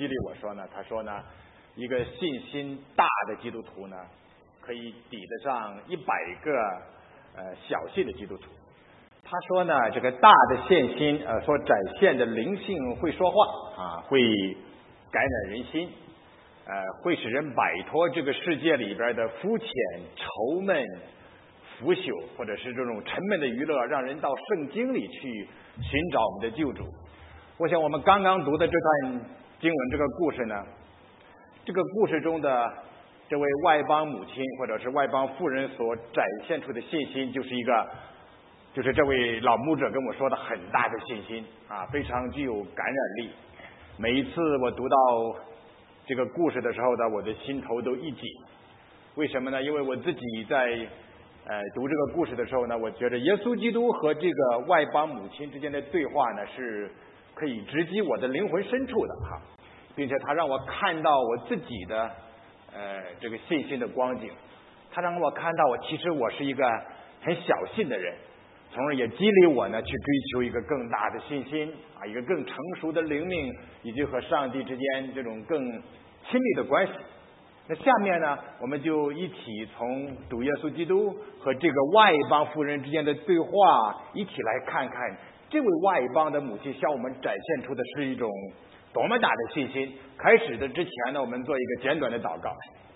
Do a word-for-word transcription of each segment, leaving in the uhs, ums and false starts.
激励我说呢，他说呢，一个信心大的基督徒呢，可以抵得上一百个呃小信的基督徒。他说呢，这个大的信心呃所展现的灵性会说话啊，会感染人心，呃，会使人摆脱这个世界里边的肤浅、愁闷、腐朽，或者是这种沉闷的娱乐，让人到圣经里去寻找我们的救主。我想我们刚刚读的这段经文这个故事呢，这个故事中的这位外邦母亲或者是外邦妇人所展现出的信心，就是一个就是这位老牧者跟我说的很大的信心啊，非常具有感染力。每一次我读到这个故事的时候呢，我的心头都一紧。为什么呢？因为我自己在呃读这个故事的时候呢，我觉得耶稣基督和这个外邦母亲之间的对话呢，是可以直击我的灵魂深处的哈，并且他让我看到我自己的呃这个信心的光景，他让我看到我其实我是一个很小信的人，从而也激励我呢去追求一个更大的信心啊，一个更成熟的灵命，以及和上帝之间这种更亲密的关系。那下面呢，我们就一起从主耶稣基督和这个外邦妇人之间的对话，一起来看看这位外邦的母亲向我们展现出的是一种多么大的信心。开始的之前呢，我们做一个简短的祷告。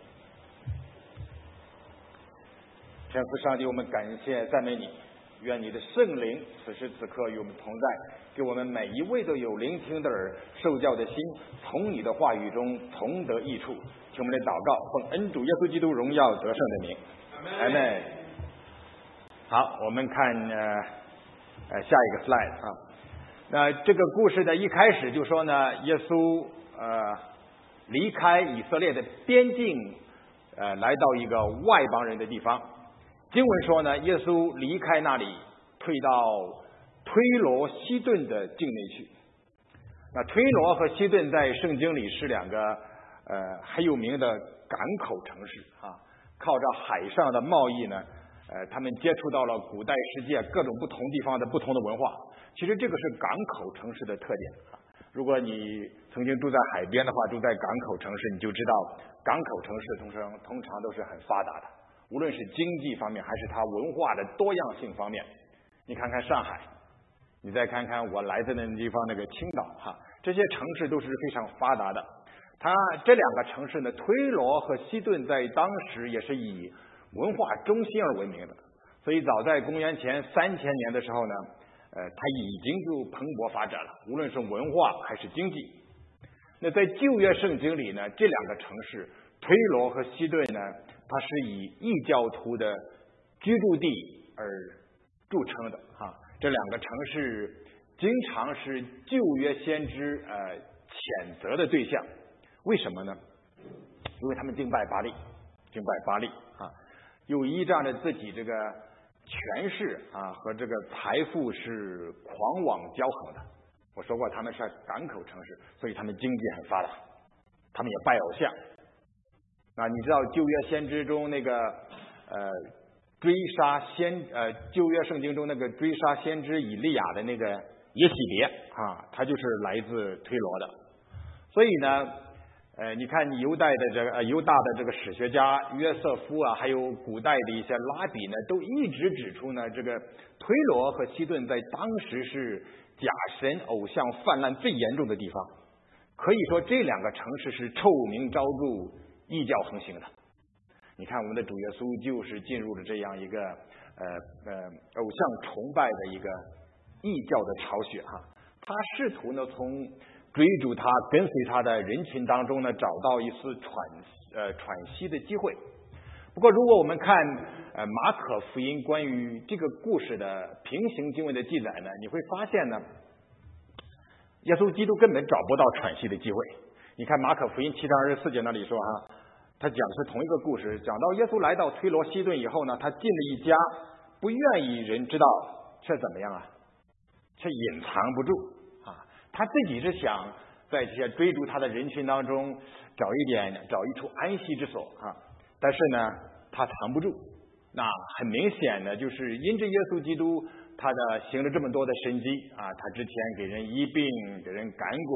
天父上帝，我们感谢赞美你，愿你的圣灵此时此刻与我们同在，给我们每一位都有聆听的耳、受教的心，从你的话语中同得益处。听我们的祷告，奉恩主耶稣基督荣耀得胜的名，阿们。好，我们看呃呃下一个 slide 啊。那这个故事的一开始就说呢，耶稣呃离开以色列的边境，呃来到一个外邦人的地方。经文说呢，耶稣离开那里，退到推罗西顿的境内去。那推罗和西顿在圣经里是两个呃很有名的港口城市啊，靠着海上的贸易呢，呃，他们接触到了古代世界各种不同地方的不同的文化。其实这个是港口城市的特点啊。如果你曾经住在海边的话，住在港口城市，你就知道港口城市通常通常都是很发达的，无论是经济方面还是它文化的多样性方面。你看看上海，你再看看我来自的地方那个青岛哈，这些城市都是非常发达的。它这两个城市呢，推罗和西顿在当时也是以文化中心而闻名的，所以早在公元前三千年的时候呢，呃，它已经就蓬勃发展了，无论是文化还是经济。那在旧约圣经里呢，这两个城市推罗和西顿呢，它是以异教徒的居住地而著称的哈。这两个城市经常是旧约先知呃谴责的对象。为什么呢？因为他们敬拜巴力，敬拜巴力啊，又依仗着自己这个权势啊和这个财富是狂妄骄横的。我说过他们是港口城市，所以他们经济很发达，他们也拜偶像。那你知道旧约先知中那个呃追杀先呃旧约圣经中那个追杀先知以利亚的那个耶洗别啊，他就是来自推罗的。所以呢呃，你看犹太的这个呃犹大的这个史学家约瑟夫啊，还有古代的一些拉比呢，都一直指出呢，这个推罗和西顿在当时是假神偶像泛滥最严重的地方。可以说这两个城市是臭名昭著、异教横行的。你看我们的主耶稣就是进入了这样一个呃呃偶像崇拜的一个异教的巢穴哈。他试图呢从追逐他跟随他的人群当中呢，找到一丝喘呃喘息的机会。不过如果我们看呃马可福音关于这个故事的平行经文的记载呢，你会发现呢，耶稣基督根本找不到喘息的机会。你看马可福音七章二十四节那里说哈，他讲的是同一个故事，讲到耶稣来到推罗西顿以后呢，他进了一家，不愿意人知道，却怎么样啊？却隐藏不住啊！他自己是想在这些追逐他的人群当中找一点找一处安息之所啊，但是呢，他藏不住。那很明显的就是因着耶稣基督他的行了这么多的神迹啊，他之前给人医病，给人赶鬼，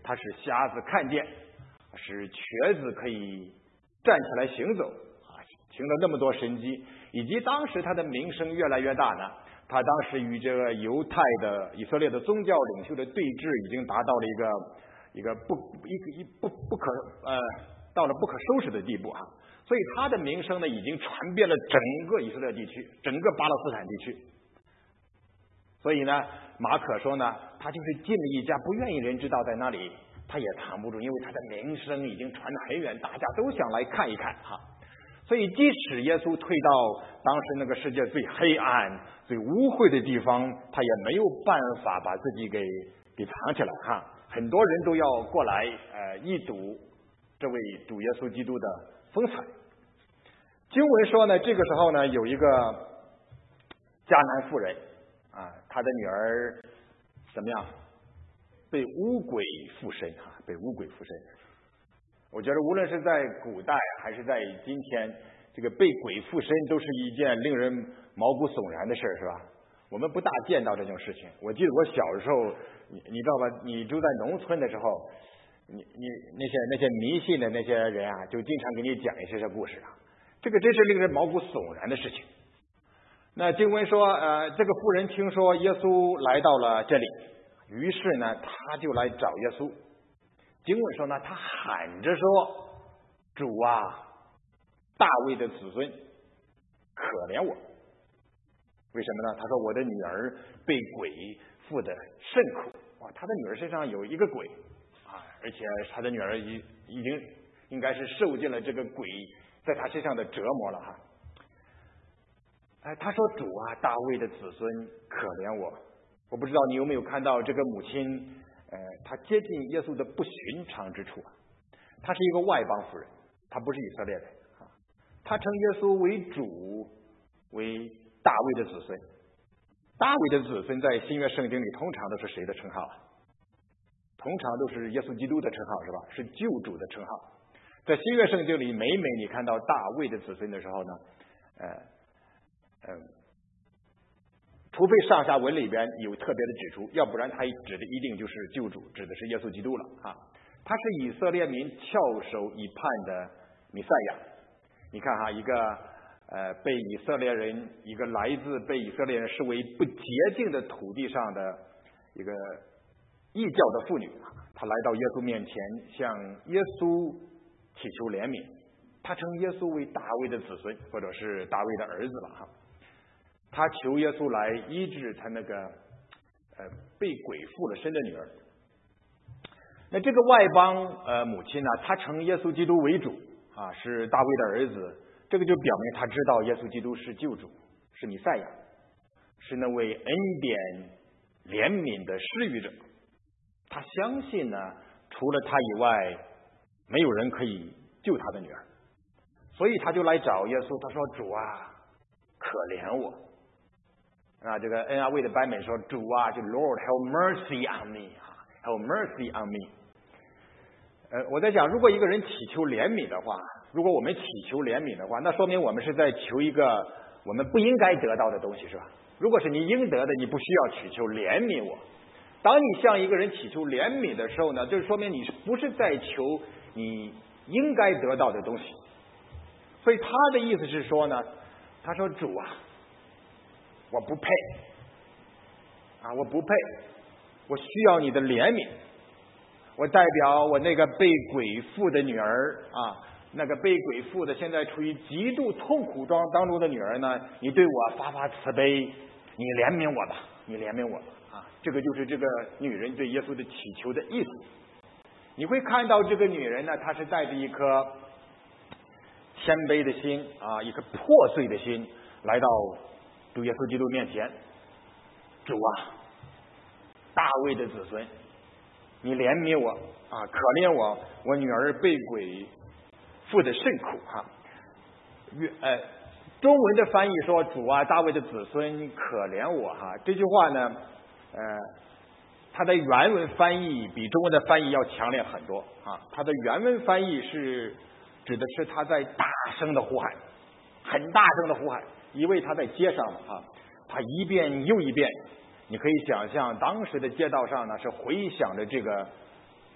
他使瞎子看见，使瘸子可以站起来行走啊，行了那么多神迹，以及当时他的名声越来越大呢。他当时与这个犹太的以色列的宗教领袖的对峙，已经达到了一个一个不一个一不不可呃到了不可收拾的地步啊。所以他的名声呢，已经传遍了整个以色列地区，整个巴勒斯坦地区。所以呢，马可说呢，他就是进了一家不愿意人知道在那里，他也藏不住，因为他的名声已经传得很远，大家都想来看一看哈。所以即使耶稣退到当时那个世界最黑暗最污秽的地方，他也没有办法把自己给给藏起来哈。很多人都要过来呃一睹这位主耶稣基督的风采。经文说呢，这个时候呢，有一个迦南妇人啊，她的女儿怎么样被污鬼附身啊，被污鬼附身。我觉得无论是在古代还是在今天，这个被鬼附身都是一件令人毛骨悚然的事，是吧？我们不大见到这种事情。我记得我小时候，你你知道吧？你住在农村的时候，你你那些那些迷信的那些人啊，就经常给你讲一些这故事啊。这个真是令人毛骨悚然的事情。那经文说，呃，这个妇人听说耶稣来到了这里，于是呢，他就来找耶稣。经文说呢，他喊着说：“主啊，大卫的子孙，可怜我。”为什么呢？他说我的女儿被鬼附得甚苦。哇，他的女儿身上有一个鬼啊，而且他的女儿已已经应该是受尽了这个鬼在他身上的折磨了哈。哎，他说：“主啊，大卫的子孙，可怜我。”我不知道你有没有看到这个母亲。呃，他接近耶稣的不寻常之处啊，他是一个外邦妇人，他不是以色列人啊，他称耶稣为主，为大卫的子孙。大卫的子孙在新约圣经里通常都是谁的称号啊？通常都是耶稣基督的称号，是吧？是救主的称号。在新约圣经里，每每你看到大卫的子孙的时候呢，呃，呃。除非上下文里边有特别的指出，要不然他指的一定就是救主，指的是耶稣基督了啊。他是以色列民翘首以盼的弥赛亚。你看哈，一个呃被以色列人，一个来自被以色列人视为不洁净的土地上的一个异教的妇女，她来到耶稣面前，向耶稣祈求怜悯。她称耶稣为大卫的子孙，或者是大卫的儿子了哈。他求耶稣来医治他那个呃被鬼附了身的女儿。那这个外邦呃母亲呢，她称耶稣基督为主啊，是大卫的儿子，这个就表明他知道耶稣基督是救主，是弥赛亚，是那位恩典怜悯的施予者。他相信呢，除了他以外，没有人可以救他的女儿，所以他就来找耶稣。他说：“主啊，可怜我。”啊，这个 N R V 的版本说：“主啊，就 Lord have mercy on me 啊 ，have mercy on me。”呃，我在想，如果一个人祈求怜悯的话，如果我们祈求怜悯的话，那说明我们是在求一个我们不应该得到的东西，是吧？如果是你应得的，你不需要祈求怜悯我。当你向一个人祈求怜悯的时候呢，就是说明你是不是在求你应该得到的东西。所以他的意思是说呢，他说：“主啊，我不配啊，我不配，我需要你的怜悯。我代表我那个被鬼附的女儿啊，那个被鬼附的现在处于极度痛苦当当中的女儿呢，你对我发发慈悲，你怜悯我吧，你怜悯我吧啊！这个就是这个女人对耶稣的祈求的意思。你会看到这个女人呢，她是带着一颗谦卑的心啊，一颗破碎的心来到主耶稣基督面前。主啊，大卫的子孙，你怜悯我啊，可怜我，我女儿被鬼附得甚苦哈、啊。呃，中文的翻译说：“主啊，大卫的子孙，可怜我哈、啊。”这句话呢，呃，它的原文翻译比中文的翻译要强烈很多啊。它的原文翻译是指的是他在大声的呼喊，很大声的呼喊，因为他在街上啊，他一遍又一遍。你可以想象当时的街道上呢是回响着这个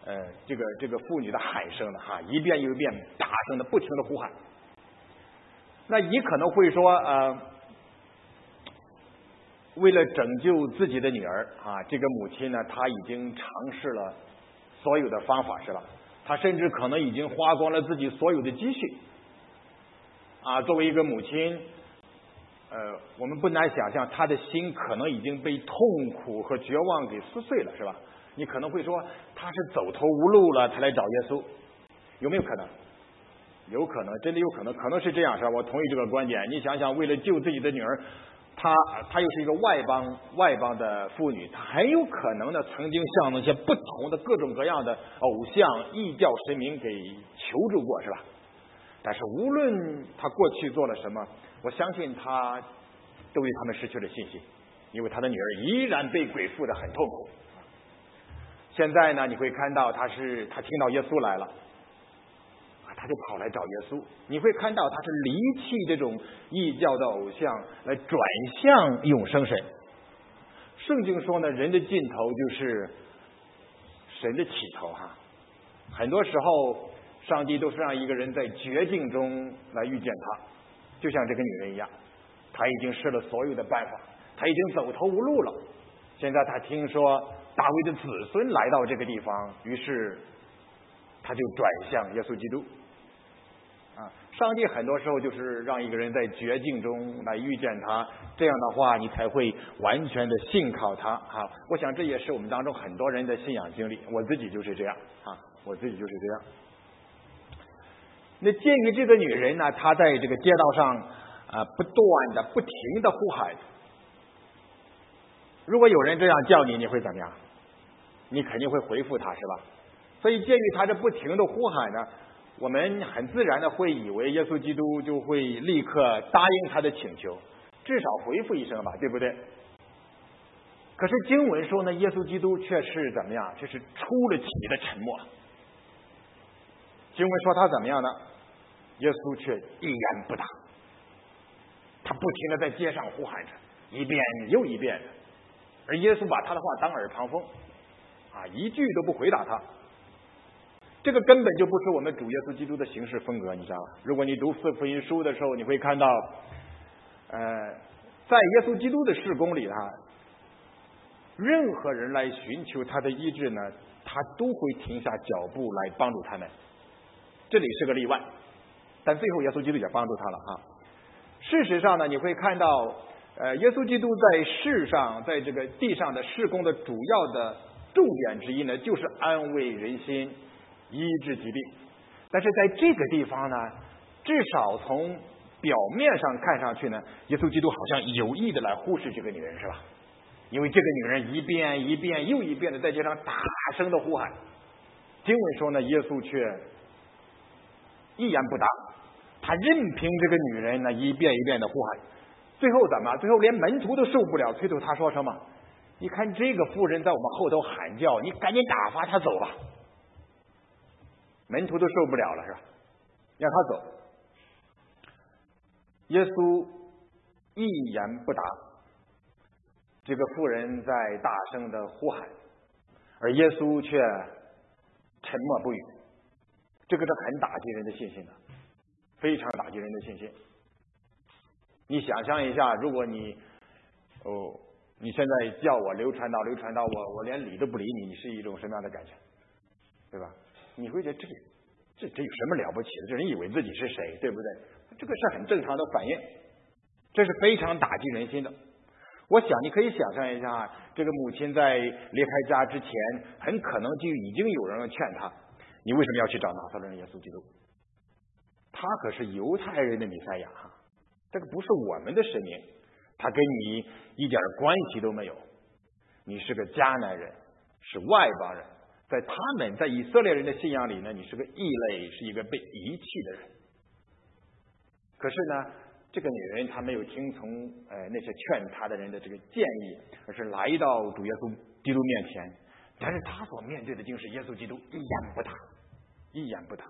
呃这个这个妇女的喊声了哈，一遍又一遍大声的不停的呼喊。那你可能会说呃为了拯救自己的女儿啊，这个母亲呢，她已经尝试了所有的方法，是吧？她甚至可能已经花光了自己所有的积蓄啊。作为一个母亲，呃，我们不难想象，她的心可能已经被痛苦和绝望给撕碎了，是吧？你可能会说，她是走投无路了，才来找耶稣，有没有可能？有可能，真的有可能，可能是这样，是吧？我同意这个观点。你想想，为了救自己的女儿，她她又是一个外邦外邦的妇女，她很有可能呢，曾经向那些不同的各种各样的偶像、异教神明给求助过，是吧？但是无论她过去做了什么，我相信她都对他们失去了信心，因为她的女儿依然被鬼附得很痛苦。现在呢，你会看到她是她听到耶稣来了。他就跑来找耶稣，你会看到他是离弃这种异教的偶像，来转向永生神。圣经说呢，人的尽头就是神的起头哈。很多时候，上帝都是让一个人在绝境中来遇见他，就像这个女人一样，她已经试了所有的办法，她已经走投无路了。现在她听说大卫的子孙来到这个地方，于是她就转向耶稣基督。啊，上帝很多时候就是让一个人在绝境中来遇见他，这样的话你才会完全的信靠他啊。我想这也是我们当中很多人的信仰经历，我自己就是这样啊，我自己就是这样。那鉴于这个女人呢，她在这个街道上啊不断的不停的呼喊，如果有人这样叫你，你会怎么样？你肯定会回复他，是吧？所以鉴于她这不停的呼喊呢，我们很自然的会以为耶稣基督就会立刻答应他的请求，至少回复一声吧，对不对？可是经文说呢，耶稣基督却是怎么样？却是出了奇的沉默。经文说他怎么样呢？耶稣却一言不答，他不停的在街上呼喊着，一遍又一遍的，而耶稣把他的话当耳旁风，啊，一句都不回答他。这个根本就不是我们主耶稣基督的行事风格，你知道吧？如果你读四福音书的时候，你会看到，呃，在耶稣基督的事工里啊，任何人来寻求他的医治呢，他都会停下脚步来帮助他们。这里是个例外，但最后耶稣基督也帮助他了啊。事实上呢，你会看到，呃，耶稣基督在世上，在这个地上的事工的主要的重点之一呢，就是安慰人心，医治疾病。但是在这个地方呢，至少从表面上看上去呢，耶稣基督好像有意的来忽视这个女人，是吧？因为这个女人一遍一遍又一遍的在街上大声的呼喊，经文说呢，耶稣却一言不答，他任凭这个女人呢一遍一遍的呼喊，最后怎么？最后连门徒都受不了，催促他说什么？你看这个妇人在我们后头喊叫，你赶紧打发她走吧。门徒都受不了了，是吧？让他走。耶稣一言不答，这个妇人在大声的呼喊，而耶稣却沉默不语。这个是很打击人的信心的，非常打击人的信心。你想象一下，如果你哦，你现在叫我刘传道，刘传道，我我连理都不理你，你是一种什么样的感觉？对吧？你会觉得这这这有什么了不起的？这人以为自己是谁，对不对？这个是很正常的反应，这是非常打击人心的。我想你可以想象一下，这个母亲在离开家之前，很可能就已经有人劝她，你为什么要去找拿撒勒人耶稣基督？他可是犹太人的弥赛亚，这个不是我们的神明，他跟你一点关系都没有。你是个迦南人，是外邦人，在他们在以色列人的信仰里呢，你是个异类，是一个被遗弃的人。可是呢，这个女人她没有听从呃那些劝她的人的这个建议，而是来到主耶稣基督面前。但是她所面对的竟是耶稣基督一言不答，一言不答。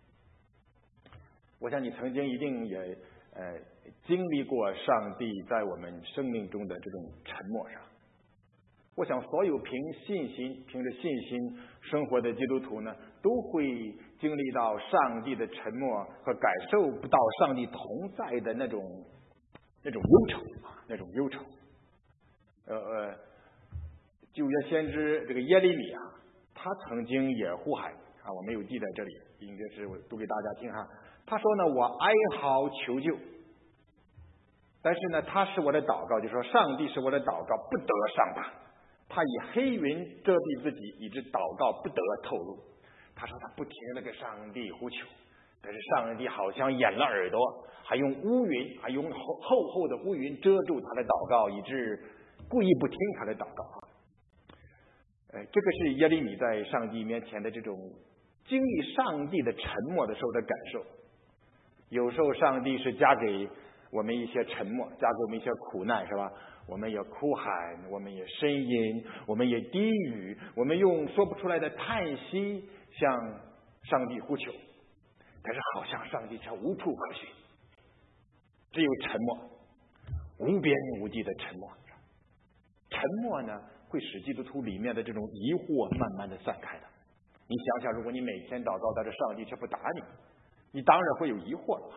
我想你曾经一定也呃经历过上帝在我们生命中的这种沉默上。 我想所有凭信心凭着信心生活的基督徒呢，都会经历到上帝的沉默和感受不到上帝同在的那种那种忧愁啊，那种忧愁。呃呃，旧约先知这个耶利米啊，他曾经也呼喊啊，我没有记在这里，应该是我读给大家听哈。他说呢，我哀嚎求救，但是呢，他是我的祷告，就说上帝是我的祷告，不得上达。他以黑云遮蔽自己，以致祷告不得透露。他说他不停地给上帝呼求，但是上帝好像掩了耳朵，还用乌云，还用厚厚厚的乌云遮住他的祷告，以致故意不听他的祷告。呃，这个是耶利米在上帝面前的这种经历上帝的沉默的时候的感受。有时候上帝是加给我们一些沉默，加给我们一些苦难，是吧？我们也哭喊，我们也呻吟，我们也低语，我们用说不出来的叹息向上帝呼求，但是好像上帝却无处可寻，只有沉默，无边无际的沉默。沉默呢，会使基督徒里面的这种疑惑慢慢的散开的。你想想，如果你每天祷告，但是上帝却不答你，你当然会有疑惑了。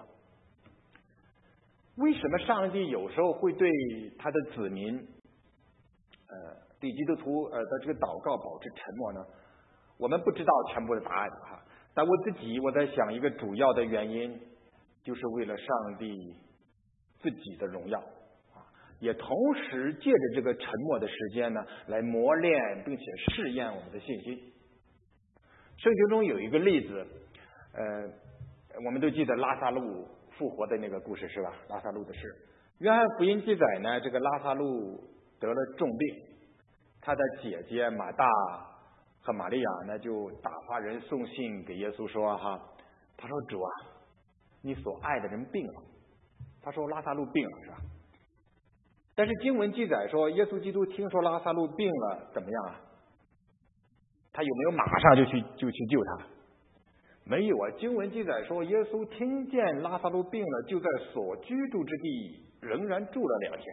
为什么上帝有时候会对他的子民，呃，对基督徒呃的这个祷告保持沉默呢？我们不知道全部的答案哈，但我自己我在想，一个主要的原因就是为了上帝自己的荣耀啊，也同时借着这个沉默的时间呢，来磨练并且试验我们的信心。圣经中有一个例子，呃，我们都记得拉撒路复活的那个故事是吧？拉撒路的事。约翰福音记载呢，这个拉撒路得了重病，他的姐姐马大和玛利亚呢就打发人送信给耶稣说哈，他说主啊，你所爱的人病了。他说拉撒路病了是吧？但是经文记载说，耶稣基督听说拉撒路病了怎么样啊？他有没有马上就去就去救他？没有啊，经文记载说，耶稣听见拉撒路病了，就在所居住之地仍然住了两天。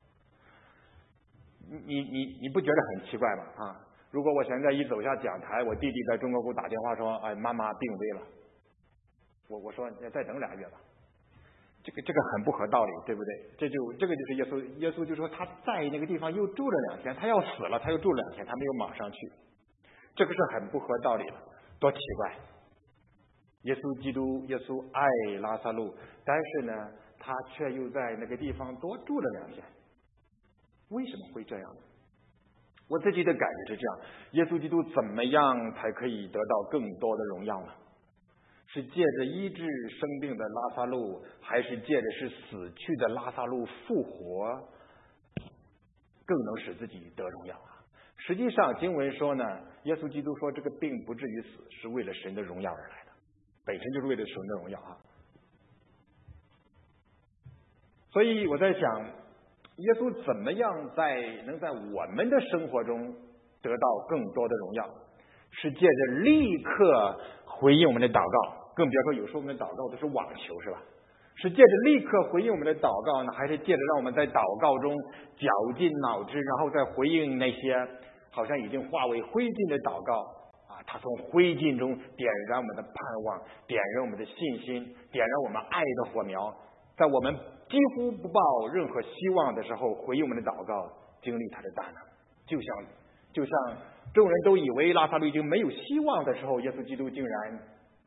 你你你不觉得很奇怪吗？啊，如果我现在一走下讲台，我弟弟在中国给我打电话说，哎，妈妈病危了，我我说再等俩月吧，这个这个很不合道理，对不对？这就这个就是耶稣，耶稣就说他在那个地方又住了两天，他要死了，他又住两天，他没有马上去，这个是很不合道理的，多奇怪！耶稣基督，耶稣爱拉撒路，但是呢，他却又在那个地方多住了两天，为什么会这样呢？我自己的感觉是这样：耶稣基督怎么样才可以得到更多的荣耀呢？是借着医治生病的拉撒路，还是借着是死去的拉撒路复活，更能使自己得荣耀啊？实际上，经文说呢，耶稣基督说这个病不至于死，是为了神的荣耀而来的。本身就是为了神的荣耀啊，所以我在想，耶稣怎么样在能在我们的生活中得到更多的荣耀？是借着立刻回应我们的祷告，更别说有时候我们的祷告都是网球是吧？是借着立刻回应我们的祷告呢，还是借着让我们在祷告中绞尽脑汁，然后再回应那些好像已经化为灰烬的祷告？他从灰烬中点燃我们的盼望，点燃我们的信心，点燃我们爱的火苗，在我们几乎不抱任何希望的时候，回应我们的祷告，经历他的大能。就像就像众人都以为拉撒路已经没有希望的时候，耶稣基督竟然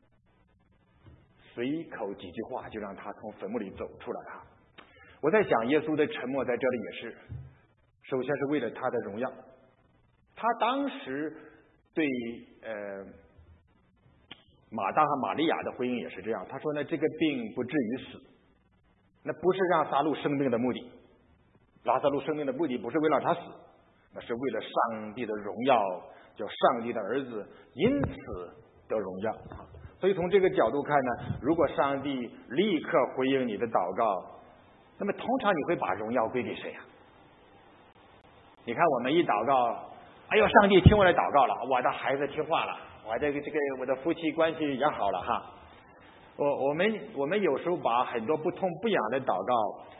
随口几句话就让他从坟墓里走出来了。我在想，耶稣的沉默在这里也是，首先是为了他的荣耀。他当时对呃马大和玛利亚的回应也是这样，他说呢，这个病不至于死，那不是让拉撒路生病的目的，拉撒路生病的目的不是为了他死，那是为了上帝的荣耀，叫上帝的儿子因此得荣耀。所以从这个角度看呢，如果上帝立刻回应你的祷告，那么通常你会把荣耀归给谁呀？你看我们一祷告，哎呦，上帝听我的祷告了，我的孩子听话了，我这个这个我的夫妻关系也好了哈。我我们我们有时候把很多不痛不痒的祷告，把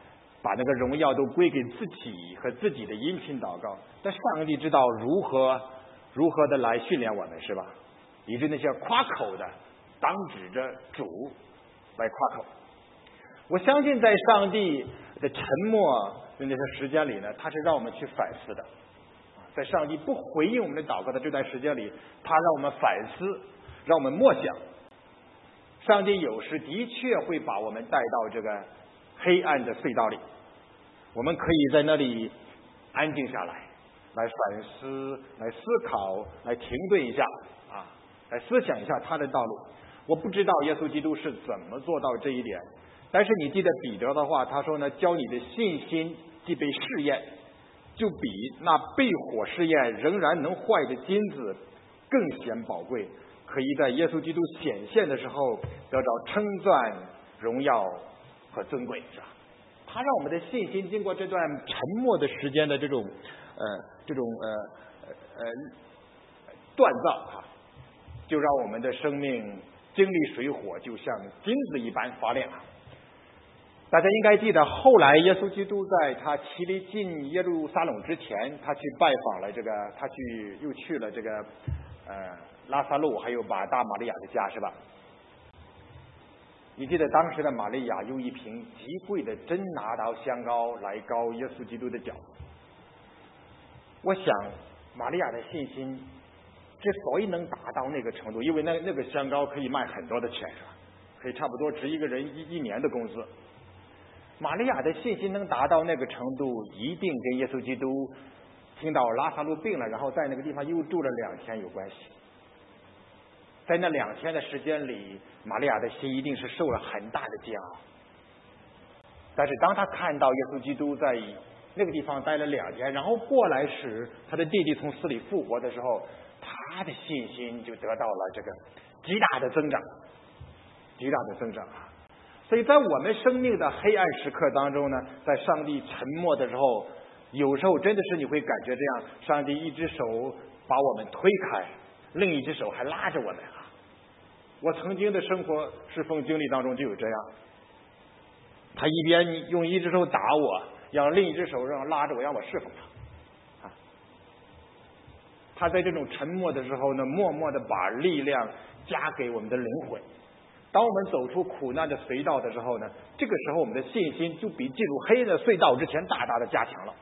把那个荣耀都归给自己和自己的殷勤祷告。但上帝知道如何如何的来训练我们，是吧？以致那些夸口的当指着主来夸口。我相信在上帝的沉默的那些时间里呢，他是让我们去反思的。在上帝不回应我们的祷告的这段时间里，他让我们反思，让我们默想。上帝有时的确会把我们带到这个黑暗的隧道里，我们可以在那里安静下来，来反思，来思考，来停顿一下啊，来思想一下他的道路。我不知道耶稣基督是怎么做到这一点，但是你记得彼得的话，他说呢，教你的信心既被试验，就比那被火试验仍然能坏的金子更显宝贵，可以在耶稣基督显现的时候得着称赞、荣耀和尊贵，是吧？他让我们的信心经过这段沉默的时间的这种呃这种呃呃锻造啊，就让我们的生命经历水火，就像金子一般发亮。大家应该记得，后来耶稣基督在他骑离进耶路撒冷之前，他去拜访了这个，他去又去了这个呃拉撒路还有马大玛利亚的家，是吧？你记得当时的玛利亚用一瓶极贵的真拿达香膏来膏耶稣基督的脚。我想玛利亚的信心之所以能达到那个程度，因为那那个香膏可以卖很多的钱，是吧？可以差不多值一个人一一年的工资。玛利亚的信心能达到那个程度，一定跟耶稣基督听到拉撒路病了，然后在那个地方又住了两天有关系。在那两天的时间里，玛利亚的心一定是受了很大的煎熬。但是当他看到耶稣基督在那个地方待了两天，然后过来时他的弟弟从死里复活的时候，他的信心就得到了这个极大的增长，极大的增长啊！所以在我们生命的黑暗时刻当中呢，在上帝沉默的时候，有时候真的是你会感觉这样，上帝一只手把我们推开，另一只手还拉着我们啊！我曾经的生活侍奉经历当中就有这样，他一边用一只手打我，让另一只手让拉着我，让我侍奉他啊！他在这种沉默的时候呢，默默的把力量加给我们的灵魂。当我们走出苦难的隧道的时候呢，这个时候我们的信心就比进入黑暗的隧道之前大大的加强了。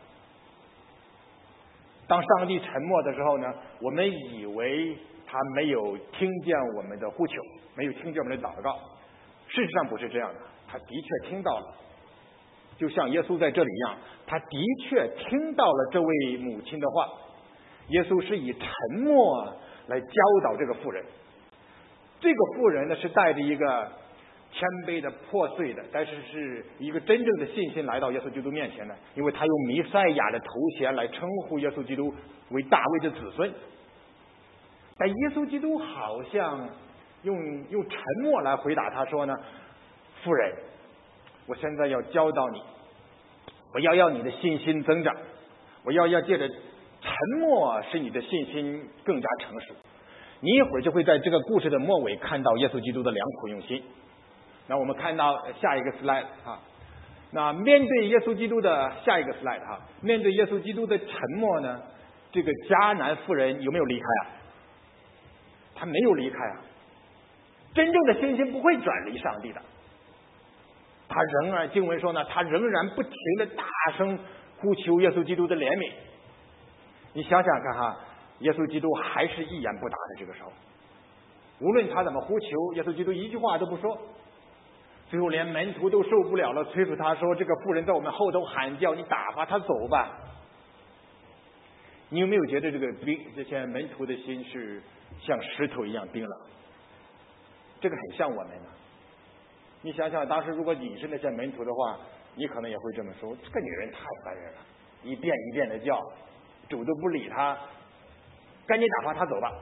当上帝沉默的时候呢，我们以为他没有听见我们的呼求，没有听见我们的祷告，事实上不是这样的，他的确听到了，就像耶稣在这里一样，他的确听到了这位母亲的话。耶稣是以沉默来教导这个妇人，这个妇人呢是带着一个谦卑的、破碎的，但是是一个真正的信心来到耶稣基督面前的，因为他用弥赛亚的头衔来称呼耶稣基督为大卫的子孙。但耶稣基督好像用用沉默来回答他说呢，妇人，我现在要教导你，我要要你的信心增长，我要要借着沉默使你的信心更加成熟。你一会儿就会在这个故事的末尾看到耶稣基督的良苦用心。那我们看到下一个 slide 啊，那面对耶稣基督的下一个 slide 哈，面对耶稣基督的沉默呢，这个迦南妇人有没有离开啊？他没有离开啊。真正的信心不会转离上帝的，他仍然经文说呢，他仍然不停的大声呼求耶稣基督的怜悯。你想想看哈，耶稣基督还是一言不答的。这个时候，无论他怎么呼求，耶稣基督一句话都不说。最后连门徒都受不了了，催促他说：“这个妇人在我们后头喊叫，你打发他走吧。”你有没有觉得这个冰这些门徒的心是像石头一样冰冷？这个很像我们呢。你想想，当时如果你是那些门徒的话，你可能也会这么说：“这个女人太烦人了，一遍一遍的叫，主都不理他，赶紧打发他走吧。”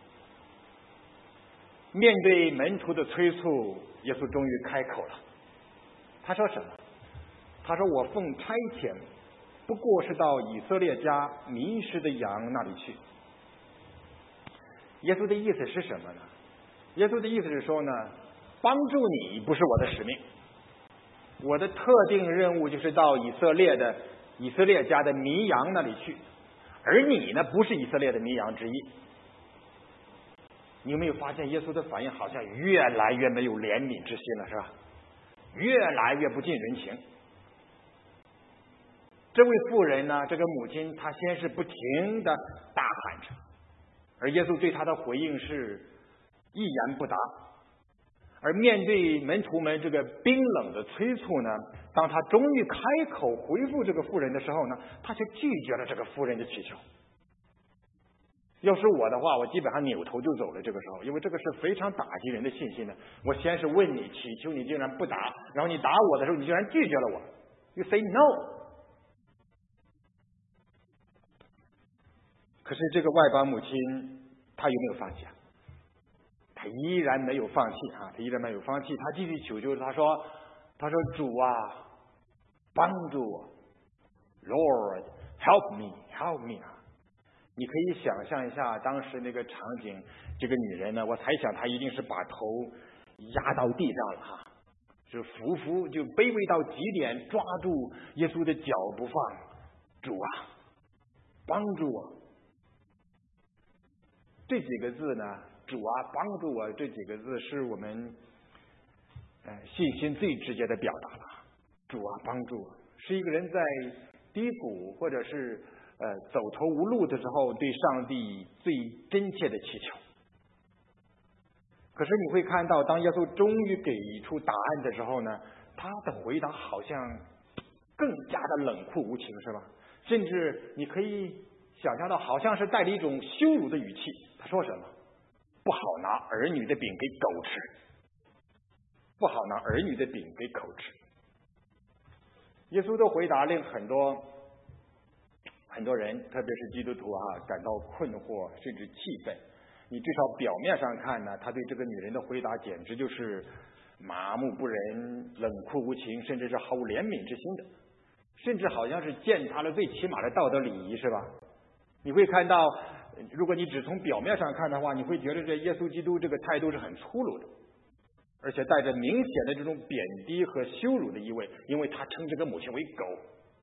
面对门徒的催促，耶稣终于开口了。他说什么？他说：“我奉差遣，不过是到以色列家迷失的羊那里去。”耶稣的意思是什么呢？耶稣的意思是说呢，帮助你不是我的使命， 我的特定任务就是到以色列的以色列家的迷羊那里去，而你呢，不是以色列的迷羊之一。你有没有发现耶稣的反应好像越来越没有怜悯之心了，是吧？越来越不近人情。这位妇人呢，这个母亲，她先是不停的大喊着，而耶稣对她的回应是一言不答。而面对门徒们这个冰冷的催促呢，当他终于开口回复这个妇人的时候呢，他却拒绝了这个妇人的祈求。要是我的话，我基本上扭头就走了。这个时候，因为这个是非常打击人的信心的。我先是问你祈求，你竟然不答，然后你答我的时候，你竟然拒绝了我。You say no。可是这个外邦母亲，她有没有放弃啊？她依然没有放弃啊！她依然没有放弃，她继续求救。她说：“她说主啊，帮助我 ，Lord help me help me 啊！”你可以想象一下当时那个场景，这个女人呢，我猜想她一定是把头压到地上了哈，就匍匐，就卑微到极点，抓住耶稣的脚不放。主啊，帮助我！这几个字呢，主啊，帮助我，这几个字是我们呃信心最直接的表达了。主啊，帮助我，是一个人在低谷或者是呃走投无路的时候，对上帝最真切的祈求。可是你会看到，当耶稣终于给出答案的时候呢，他的回答好像更加的冷酷无情，是吧？甚至你可以想象到，好像是带着一种羞辱的语气。他说什么？不好拿儿女的饼给狗吃，不好拿儿女的饼给狗吃。耶稣的回答令很多很多人，特别是基督徒啊，感到困惑，甚至气愤。你至少表面上看呢，他对这个女人的回答简直就是麻木不仁、冷酷无情，甚至是毫无怜悯之心的，甚至好像是践踏了最起码的道德礼仪，是吧？你会看到，如果你只从表面上看的话，你会觉得这耶稣基督这个态度是很粗鲁的，而且带着明显的这种贬低和羞辱的意味，因为他称这个母亲为狗。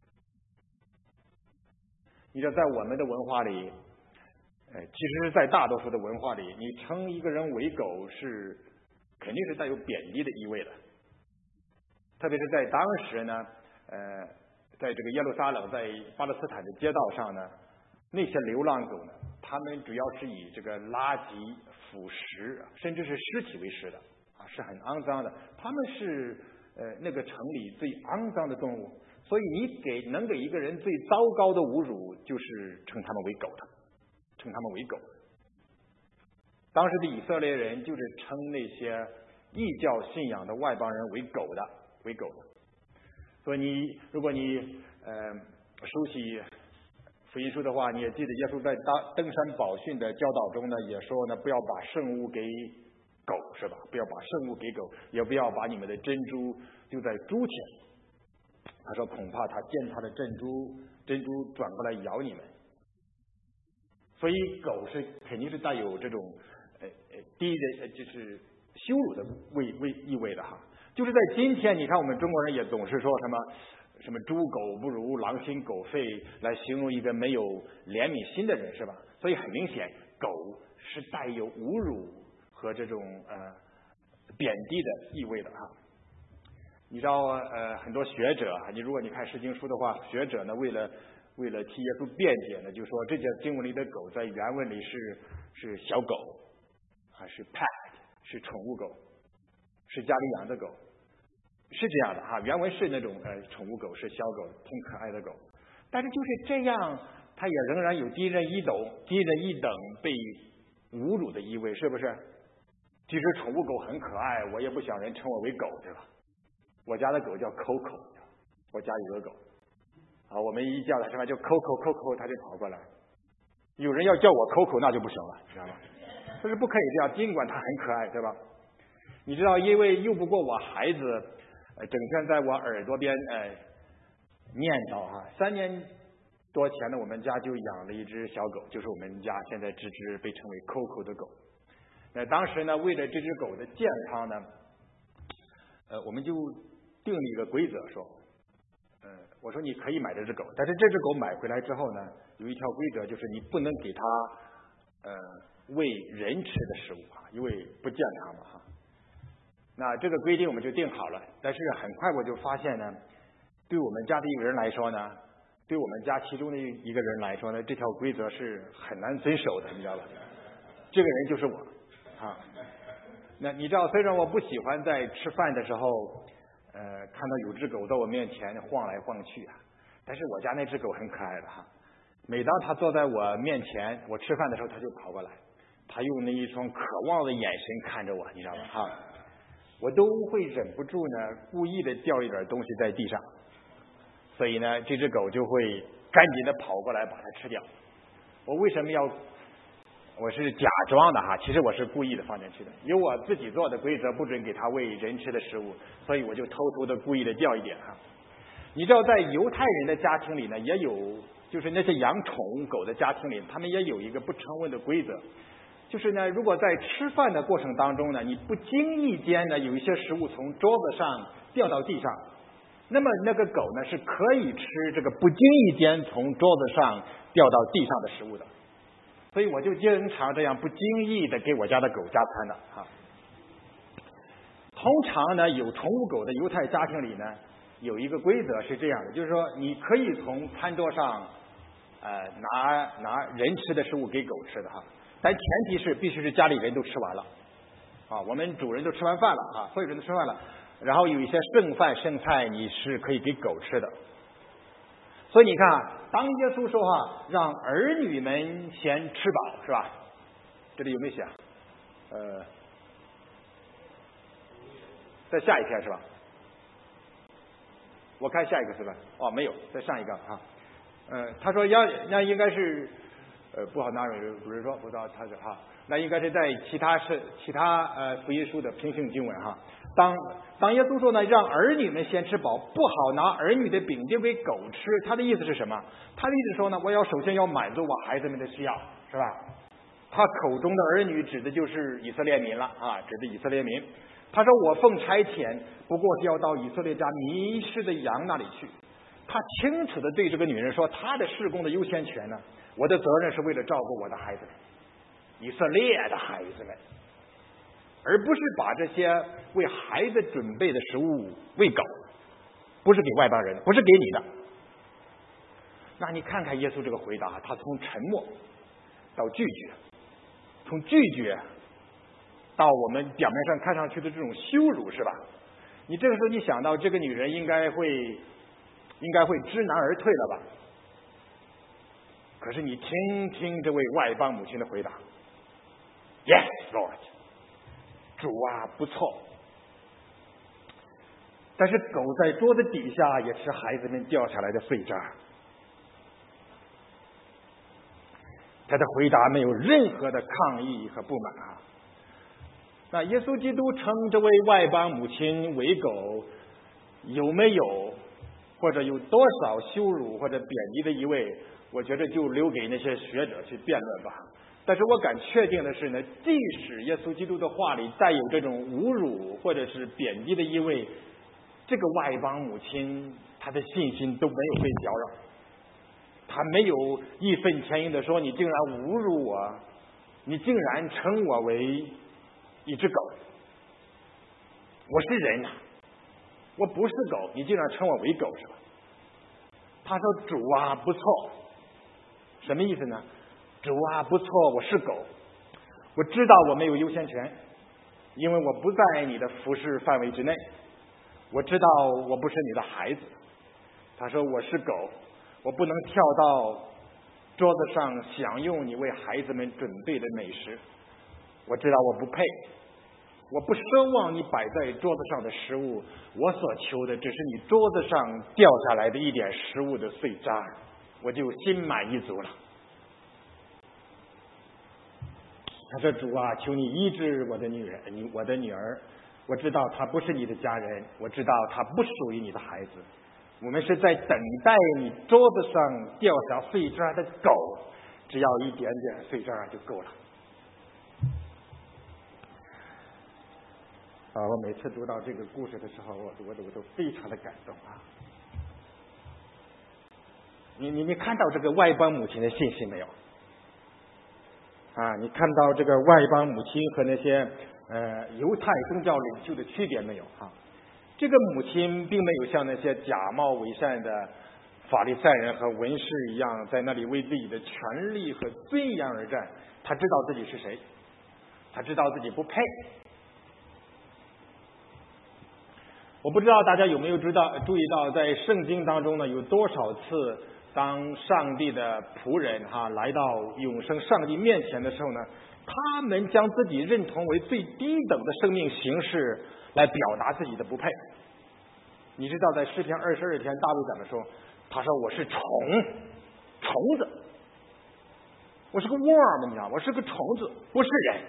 你知道，在我们的文化里，呃，其实是在大多数的文化里，你称一个人为狗是肯定是带有贬低的意味的。特别是在当时呢，呃，在这个耶路撒冷，在巴勒斯坦的街道上呢，那些流浪狗呢，它们主要是以这个垃圾、腐蚀，甚至是尸体为食的啊，是很肮脏的。它们是呃那个城里最肮脏的动物，所以你给能给一个人最糟糕的侮辱，就是称他们为狗的，称他们为狗。当时的以色列人就是称那些异教信仰的外邦人为狗的，为狗的。所以你如果你呃熟悉福音书的话，你也记得耶稣在登山宝训的教导中呢，也说呢，不要把圣物给狗，是吧？不要把圣物给狗，也不要把你们的珍珠丢在猪前。他说，恐怕他践踏的珍珠，珍珠转过来咬你们。所以狗是肯定是带有这种呃呃低的呃就是羞辱的味味意味的哈。就是在今天，你看我们中国人也总是说什么什么猪狗不如，狼心狗肺，来形容一个没有怜悯心的人，是吧？所以很明显，狗是带有侮辱和这种呃贬低的意味的哈。你知道呃很多学者啊，你如果你看释经书的话，学者呢为了为了替耶稣辩解呢，就说这节经文里的狗在原文里是是小狗，还是 pet， 是宠物狗，是家里养的狗。是这样的哈，原文是那种呃宠物狗，是小狗，挺可爱的狗，但是就是这样，它也仍然有低人一等、低人一等被侮辱的意味，是不是？其实宠物狗很可爱，我也不想人称我为狗，对吧？我家的狗叫 Coco， 我家有个狗啊，我们一叫它什么就 Coco Coco， 它就跑过来。有人要叫我 Coco， 那就不行了，知道吗？这是不可以这样，尽管它很可爱，对吧？你知道，因为拗不过我孩子。呃，整天在我耳朵边呃念叨哈。三年多前呢，我们家就养了一只小狗，就是我们家现在这只被称为 Coco 的狗。那当时呢，为了这只狗的健康呢，呃，我们就定了一个规则，说，呃，我说你可以买这只狗，但是这只狗买回来之后呢，有一条规则，就是你不能给它呃喂人吃的食物啊，因为不健康嘛哈。那这个规定我们就定好了，但是很快我就发现呢，对我们家的一个人来说呢，对我们家其中的一个人来说呢，这条规则是很难遵守的，你知道吧？这个人就是我啊。那你知道，虽然我不喜欢在吃饭的时候，呃，看到有只狗在我面前晃来晃去啊，但是我家那只狗很可爱的哈。每当它坐在我面前，我吃饭的时候，它就跑过来，它用那一双渴望的眼神看着我，你知道吗？哈，我都会忍不住呢，故意的掉一点东西在地上，所以呢，这只狗就会赶紧的跑过来把它吃掉。我为什么要？我是假装的哈，其实我是故意的放进去的，有我自己做的规则，不准给它喂人吃的食物，所以我就偷偷的故意的掉一点哈。你知道，在犹太人的家庭里呢，也有就是那些养宠物狗的家庭里，他们也有一个不成文的规则，就是呢，如果在吃饭的过程当中呢，你不经意间呢有一些食物从桌子上掉到地上，那么那个狗呢是可以吃这个不经意间从桌子上掉到地上的食物的。所以我就经常这样不经意的给我家的狗加餐的啊。通常呢，有宠物狗的犹太家庭里呢，有一个规则是这样的，就是说你可以从餐桌上呃拿拿人吃的食物给狗吃的哈，但前提是必须是家里人都吃完了啊，我们主人都吃完饭了啊，所有人都吃饭了，然后有一些剩饭剩菜你是可以给狗吃的。所以你看啊，当耶稣说话让儿女们先吃饱，是吧？这里有没有写？呃，在下一篇是吧？我看下一个是吧？哦，没有，在上一个啊。呃，他说要那应该是呃不好拿主人说不知道他是哈，那应该是在其他是其他呃福音书的平行经文哈。当当耶稣说呢，让儿女们先吃饱，不好拿儿女的饼丢给狗吃，他的意思是什么？他的意思说呢，我要首先要满足我孩子们的需要，是吧？他口中的儿女指的就是以色列民了啊，指的以色列民。他说我奉差遣，不过是要到以色列家迷失的羊那里去。他清楚的对这个女人说，他的事工的优先权呢，我的责任是为了照顾我的孩子们，以色列的孩子们。而不是把这些为孩子准备的食物喂狗，不是给外邦人，不是给你的。那你看看耶稣这个回答，他从沉默到拒绝，从拒绝到我们表面上看上去的这种羞辱，是吧？你这个时候你想到这个女人应该会应该会知难而退了吧？可是你听听这位外邦母亲的回答 ，Yes, Lord。主啊，不错。但是狗在桌子底下也吃孩子们掉下来的碎渣。他的回答没有任何的抗议和不满啊。那耶稣基督称这位外邦母亲为狗，有没有或者有多少羞辱或者贬低的意味？我觉得就留给那些学者去辩论吧。但是我敢确定的是呢，即使耶稣基督的话里带有这种侮辱或者是贬低的意味，这个外邦母亲她的信心都没有被搅扰，她没有义愤填膺的说你竟然侮辱我，你竟然称我为一只狗，我是人呐、啊，我不是狗，你竟然称我为狗是吧？他说主啊不错，什么意思呢？主啊不错，我是狗，我知道我没有优先权，因为我不在你的服侍范围之内，我知道我不是你的孩子。他说我是狗，我不能跳到桌子上享用你为孩子们准备的美食，我知道我不配，我不奢望你摆在桌子上的食物，我所求的只是你桌子上掉下来的一点食物的碎渣，我就心满意足了。他说主啊，求你医治我的女人，你我的女儿，我知道她不是你的家人，我知道她不属于你的孩子，我们是在等待你桌子上掉下碎渣的狗，只要一点点碎渣就够了。 啊，我每次读到这个故事的时候，我我都我都非常的感动啊。你你你看到这个外邦母亲的信心没有？啊，你看到这个外邦母亲和那些呃犹太宗教领袖的区别没有？啊，这个母亲并没有像那些假冒伪善的法利赛人和文士一样，在那里为自己的权利和尊严而战。他知道自己是谁，他知道自己不配。我不知道大家有没有知道注意到，在圣经当中呢，有多少次当上帝的仆人哈来到永生上帝面前的时候呢，他们将自己认同为最低等的生命形式来表达自己的不配。你知道，在诗篇二十二篇大卫讲的时候，他说我是虫，虫子，我是个 worm， 你知道，我是个虫子，不是人。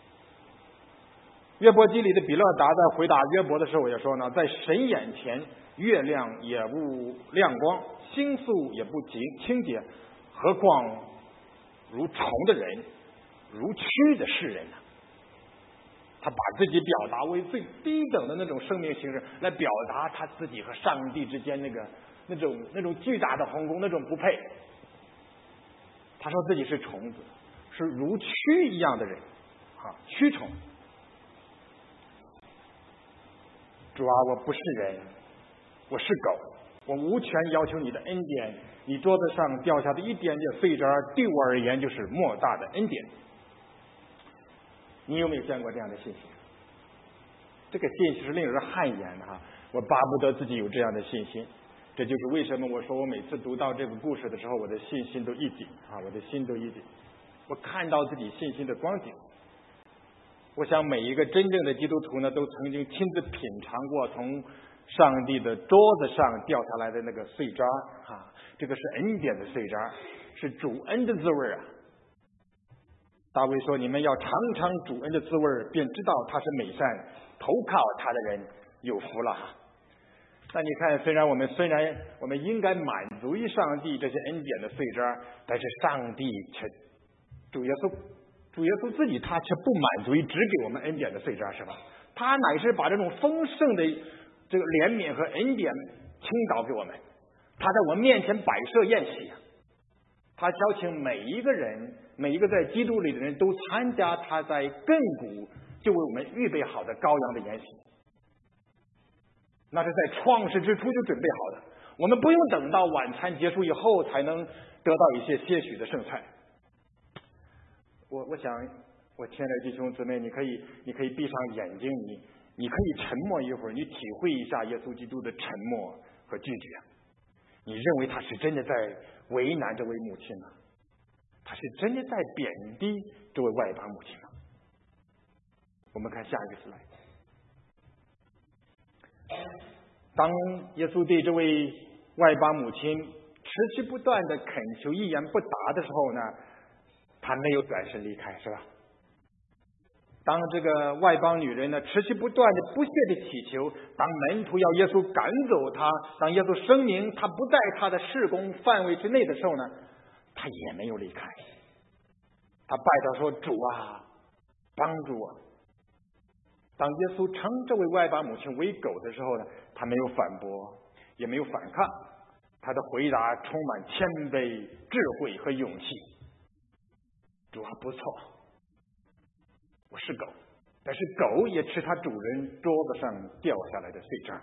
约伯记里的比勒达在回答约伯的时候也说呢，在神眼前，月亮也不亮光，星宿也不清清洁，何况如虫的人，如蛆的世人呢？他把自己表达为最低等的那种生命形式，来表达他自己和上帝之间那个那种那种巨大的鸿沟，那种不配。他说自己是虫子，是如蛆一样的人啊，蛆虫。主啊，我不是人，我是狗，我无权要求你的恩典。你桌子上掉下的一点点碎渣，对我而言就是莫大的恩典。你有没有见过这样的信息？这个信息是令人汗颜的哈！我巴不得自己有这样的信心。这就是为什么我说我每次读到这个故事的时候，我的信心都一紧啊，我的心都一紧。我看到自己信心的光景。我想每一个真正的基督徒呢，都曾经亲自品尝过从上帝的桌子上掉下来的那个碎渣啊，这个是恩典的碎渣，是主恩的滋味啊。大卫说：“你们要尝尝主恩的滋味，便知道他是美善，投靠他的人有福了。”那你看，虽然我们虽然我们应该满足于上帝这些恩典的碎渣，但是上帝却主耶稣。主耶稣自己他却不满足于只给我们恩典的碎渣，是吧？他乃是把这种丰盛的这个怜悯和恩典倾倒给我们，他在我们面前摆设宴席，他邀请每一个人，每一个在基督里的人都参加他在亘古就为我们预备好的羔羊的筵席。那是在创世之初就准备好的，我们不用等到晚餐结束以后才能得到一些些许的剩菜。我我想，我亲爱的弟兄姊妹，你可以你可以闭上眼睛，你你可以沉默一会儿，你体会一下耶稣基督的沉默和拒绝。你认为他是真的在为难这位母亲吗？他是真的在贬低这位外邦母亲吗？我们看下一个slide。当耶稣对这位外邦母亲持续不断的恳求一言不答的时候呢，他没有转身离开，是吧？当这个外邦女人呢持续不断的不懈的祈求，当门徒要耶稣赶走他，当耶稣声明他不在他的事工范围之内的时候呢，他也没有离开。他拜祷说：“主啊，帮助我。”当耶稣称这位外邦母亲为狗的时候呢，他没有反驳，也没有反抗，他的回答充满谦卑、智慧和勇气。主啊，不错，我是狗，但是狗也吃它主人桌子上掉下来的碎渣。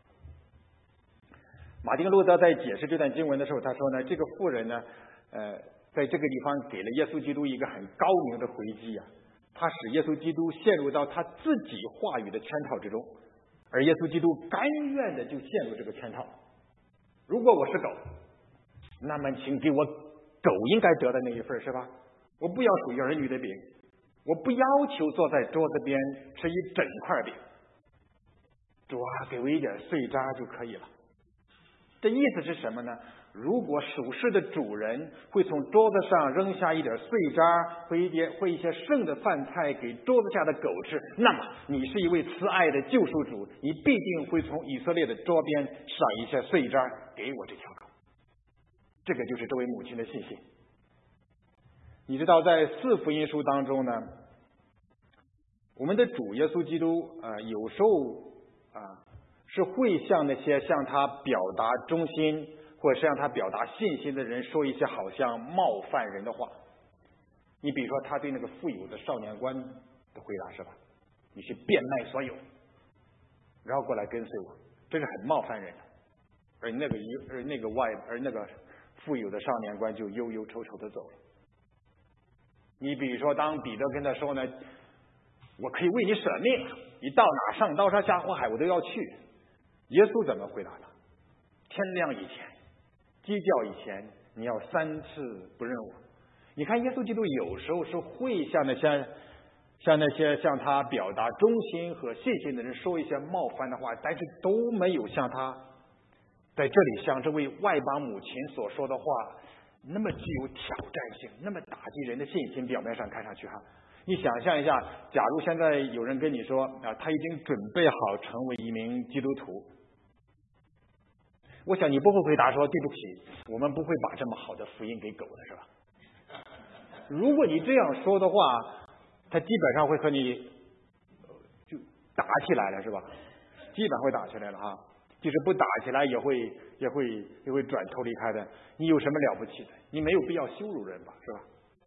马丁路德在解释这段经文的时候，他说呢，这个妇人呢，呃，在这个地方给了耶稣基督一个很高明的回击啊，他使耶稣基督陷入到他自己话语的圈套之中，而耶稣基督甘愿的就陷入这个圈套。如果我是狗，那么请给我狗应该得的那一份，是吧？我不要属于儿女的饼，我不要求坐在桌子边吃一整块饼，主啊，给我一点碎渣就可以了。这意思是什么呢？如果属世的主人会从桌子上扔下一点碎渣或一些或一些剩的饭菜给桌子下的狗吃，那么你是一位慈爱的救赎主，你必定会从以色列的桌边赏一些碎渣给我这条狗。这个就是这位母亲的信心。你知道在四福音书当中呢， 我们的主耶稣基督呃有时候啊、呃、是会向那些向他表达忠心或者是向他表达信心的人说一些好像冒犯人的话。你比如说他对那个富有的少年官的回答是吧？你去变卖所有，然后过来跟随我，这是很冒犯人的。而那个而那个外而那个富有的少年官就忧忧愁愁的走了。你比如说当彼得跟他说呢，我可以为你舍命，你到哪上刀山下火海我都要去。耶稣怎么回答他？天亮以前，鸡叫以前，你要三次不认我。你看耶稣基督有时候是会向那些向那些向他表达忠心和信心的人说一些冒犯的话，但是都没有像他在这里向这位外邦母亲所说的话那么具有挑战性，那么打击人的信心。表面上看上去哈，你想象一下，假如现在有人跟你说啊，他已经准备好成为一名基督徒，我想你不会回答说对不起，我们不会把这么好的福音给狗的，是吧？如果你这样说的话，他基本上会和你就打起来了，是吧？基本会打起来了哈。即使不打起来，也会也会也会转头离开的。你有什么了不起的？你没有必要羞辱人吧，是吧？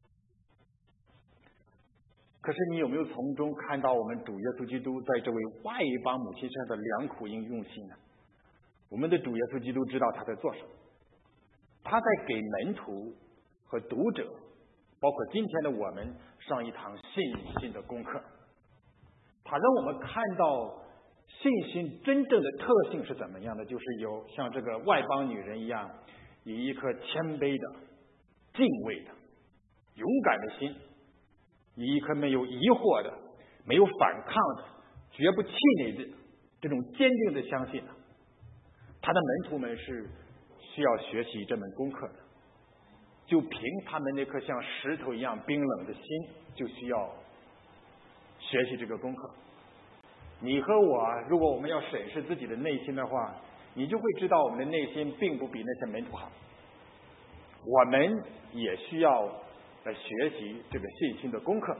可是你有没有从中看到我们主耶稣基督在这位外邦母亲身上的良苦应用心呢？我们的主耶稣基督知道他在做什么，他在给门徒和读者，包括今天的我们上一堂信心的功课。他让我们看到信心真正的特性是怎么样的，就是有像这个外邦女人一样，以一颗谦卑的、敬畏的、勇敢的心，以一颗没有疑惑的、没有反抗的、绝不气馁的这种坚定的相信。他的门徒们是需要学习这门功课的，就凭他们那颗像石头一样冰冷的心，就需要学习这个功课。你和我，如果我们要审视自己的内心的话，你就会知道我们的内心并不比那些门徒好。我们也需要来学习这个信心的功课。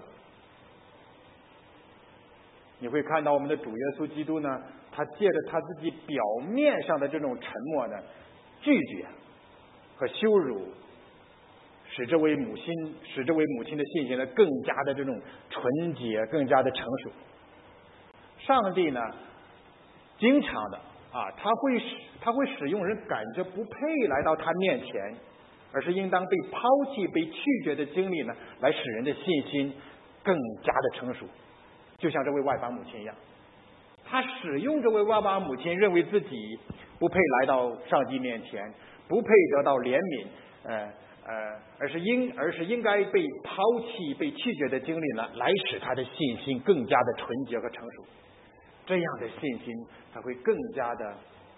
你会看到我们的主耶稣基督呢，他借着他自己表面上的这种沉默呢，拒绝和羞辱，使这位母亲使这位母亲的信心呢更加的这种纯洁，更加的成熟。上帝呢，经常的啊，他会使他会使用人感觉不配来到他面前，而是应当被抛弃、被拒绝的经历呢，来使人的信心更加的成熟。就像这位外邦母亲一样，他使用这位外邦母亲认为自己不配来到上帝面前，不配得到怜悯，呃呃，而是应而是应该被抛弃、被拒绝的经历呢，来使他的信心更加的纯洁和成熟。这样的信心才会更加的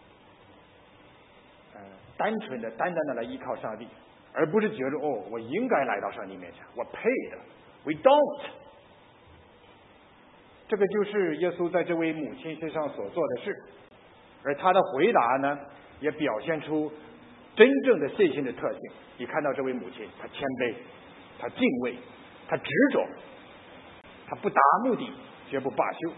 呃单纯的、单单的来依靠上帝，而不是觉得哦，我应该来到上帝面前，我配的。We don't。这个就是耶稣在这位母亲身上所做的事，而他的回答呢，也表现出真正的信心的特性。你看到这位母亲，她谦卑，她敬畏，她执着，她不达目的绝不罢休。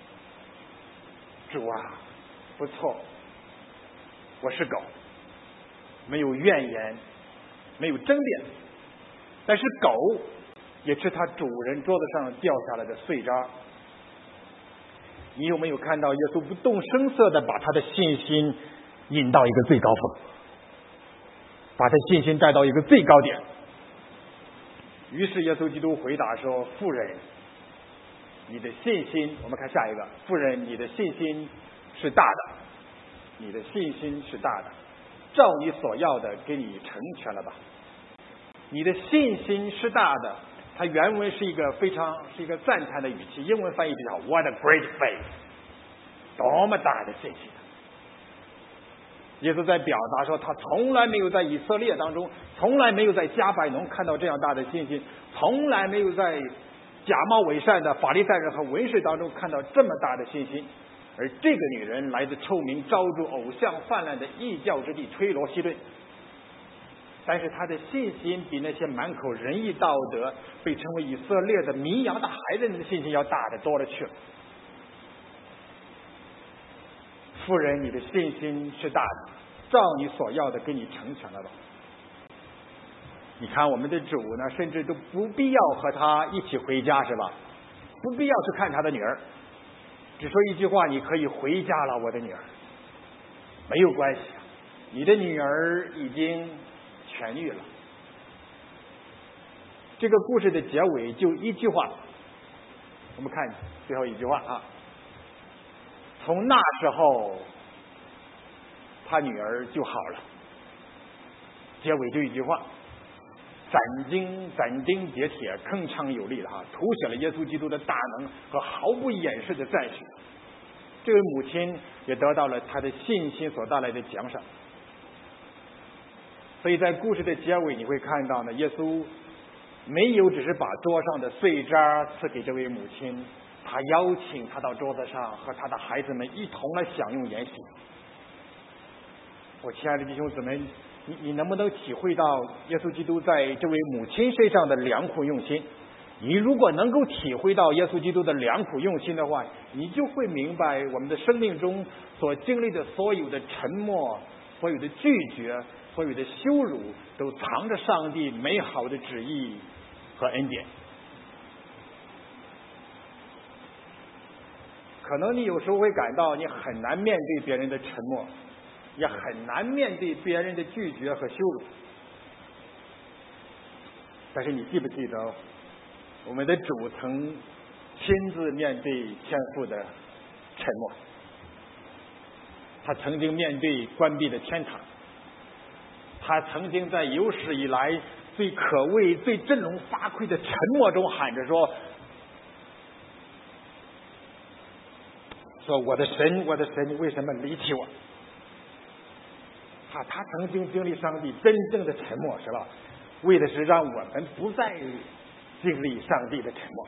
主啊，不错，我是狗，没有怨言，没有争辩，但是狗也吃它主人桌子上掉下来的碎渣。你有没有看到耶稣不动声色地把他的信心引到一个最高峰，把他信心带到一个最高点？于是耶稣基督回答说：妇人，你的信心，我们看下一个，妇人，你的信心是大的，你的信心是大的，照你所要的给你成全了吧。你的信心是大的，它原文是一个非常是一个赞叹的语气，英文翻译比较好 What a great faith， 多么大的信心。耶稣在表达说，他从来没有在以色列当中，从来没有在加百农看到这样大的信心，从来没有在假冒伪善的法利赛人和文士当中看到这么大的信心。而这个女人来自臭名昭著、偶像泛滥的异教之地推罗西顿， 但是他的信心比那些满口仁义道德、被称为以色列的民谣的孩子们的信心要大得多了去了。夫人，你的信心是大的，照你所要的给你成全了吧。你看我们的主呢，甚至都不必要和他一起回家，是吧？不必要去看他的女儿，只说一句话，你可以回家了，我的女儿。没有关系，你的女儿已经痊愈了。这个故事的结尾就一句话，我们看最后一句话啊。从那时候他女儿就好了，结尾就一句话，斩钉斩钉截铁，铿锵有力的哈，凸显了耶稣基督的大能和毫不掩饰的赞许。这位母亲也得到了她的信心所带来的奖赏。所以在故事的结尾你会看到呢，耶稣没有只是把桌上的碎渣赐给这位母亲，他邀请他到桌子上和他的孩子们一同来享用筵席。我亲爱的弟兄姊妹，你你能不能体会到耶稣基督在这位母亲身上的良苦用心？你如果能够体会到耶稣基督的良苦用心的话，你就会明白我们的生命中所经历的所有的沉默、所有的拒绝、所有的羞辱，都藏着上帝美好的旨意和恩典。可能你有时候会感到你很难面对别人的沉默，也很难面对别人的拒绝和羞辱。但是你记不记得我们的主曾亲自面对天父的沉默？他曾经面对关闭的天堂，他曾经在有史以来最可畏、最振聋发聩的沉默中喊着说说我的神，我的神，你为什么离弃我？啊，他曾经经历上帝真正的沉默，是吧？为的是让我们不再经历上帝的沉默。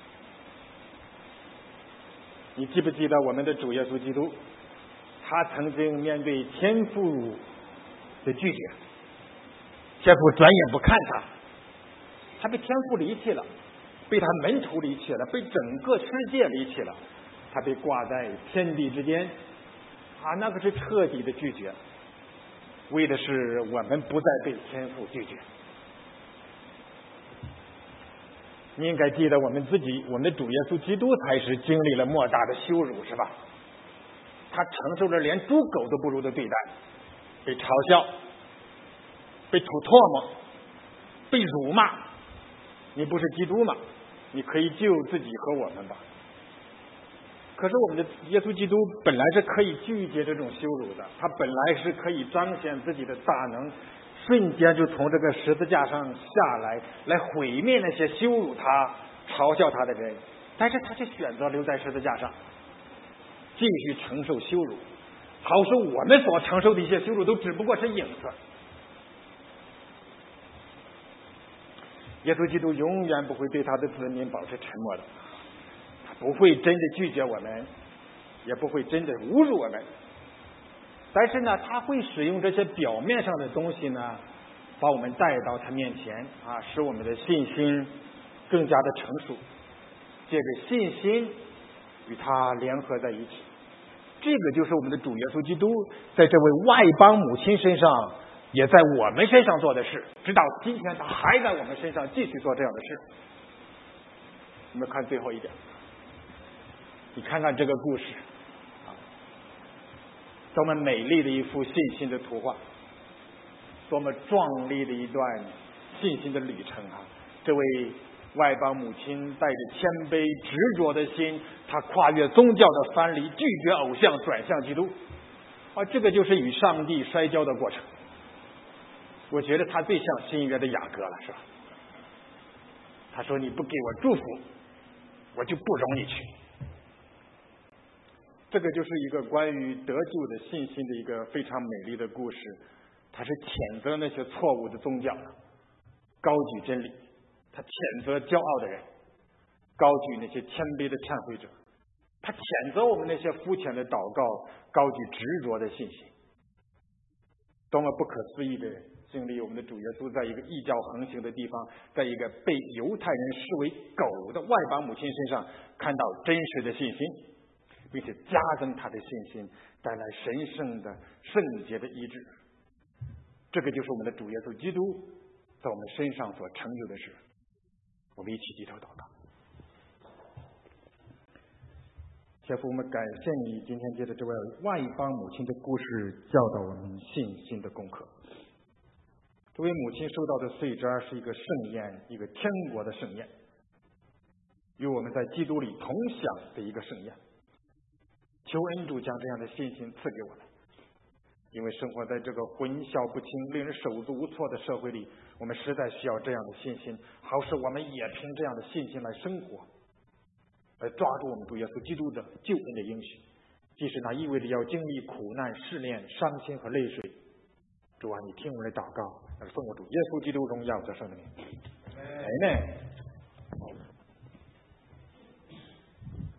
你记不记得我们的主耶稣基督，他曾经面对天父的拒绝，天父转眼不看他，他被天父离弃了，被他门徒离弃了，被整个世界离弃了，他被挂在天地之间，啊，那个是彻底的拒绝，为的是我们不再被天父拒绝。你应该记得我们自己，我们的主耶稣基督才是经历了莫大的羞辱，是吧？他承受了连猪狗都不如的对待，被嘲笑，被吐唾沫，被辱骂。你不是基督吗？你可以救自己和我们吧。可是我们的耶稣基督本来是可以拒绝这种羞辱的，他本来是可以彰显自己的大能，瞬间就从这个十字架上下来，来毁灭那些羞辱他、嘲笑他的人，但是他却选择留在十字架上，继续承受羞辱，好说我们所承受的一些羞辱都只不过是影子。耶稣基督永远不会对他的子民保持沉默的，他不会真的拒绝我们，也不会真的侮辱我们，但是呢，他会使用这些表面上的东西呢，把我们带到他面前啊，使我们的信心更加的成熟，借着信心与他联合在一起。这个就是我们的主耶稣基督在这位外邦母亲身上，也在我们身上做的事，直到今天他还在我们身上继续做这样的事。我们看最后一点，你看看这个故事啊，多么美丽的一幅信心的图画，多么壮丽的一段信心的旅程啊！这位外邦母亲带着谦卑执着的心，她跨越宗教的藩篱，拒绝偶像，转向基督啊！这个就是与上帝摔跤的过程。我觉得他最像新约的雅各了，是吧？他说你不给我祝福，我就不容你去。这个就是一个关于得救的信心的一个非常美丽的故事。他是谴责那些错误的宗教，高举真理；他谴责骄傲的人，高举那些谦卑的忏悔者；他谴责我们那些肤浅的祷告，高举执着的信心。多么不可思议的经历我们的主耶稣在一个异教横行的地方，在一个被犹太人视为狗的外邦母亲身上看到真实的信心，并且加增他的信心，带来神圣的圣洁的医治。这个就是我们的主耶稣基督在我们身上所成就的事。我们一起低头祷告。天父，我们感谢你今天借着这位外邦母亲的故事教导我们信心的功课。这位母亲收到的碎渣是一个盛宴，一个天国的盛宴，与我们在基督里同享的一个盛宴。求恩主将这样的信心赐给我们，因为生活在这个混淆不清、令人手足无措的社会里，我们实在需要这样的信心，好使我们也凭这样的信心来生活，来抓住我们主耶稣基督的救恩的应许，即使那意味着要经历苦难、试炼、伤心和泪水。主啊，你听我们的祷告，而奉我主耶稣基督荣耀的圣名。阿门。